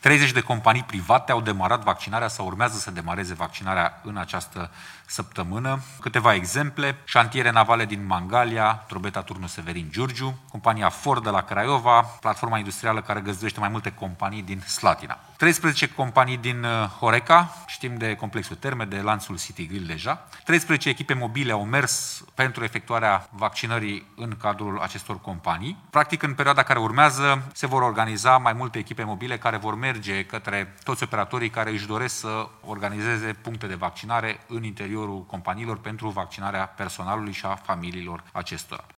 30 de companii private au demarat vaccinarea sau urmează să demareze vaccinarea în această săptămână. Câteva exemple: șantiere navale din Mangalia, Drobeta Turnul Severin Giurgiu, compania Ford de la Craiova, platforma industrială care găzduiește mai multe companii din Slatina. 13 companii din Horeca, știm de Complexul Terme, de lanțul City Grill deja. 13 echipe mobile au mers pentru efectuarea vaccinării în cadrul acestor companii. Practic, în perioada care urmează, se vor organiza mai multe echipe mobile care vor merge către toți operatorii care își doresc să organizeze puncte de vaccinare în interiorul companiilor pentru vaccinarea personalului și a familiilor acestora.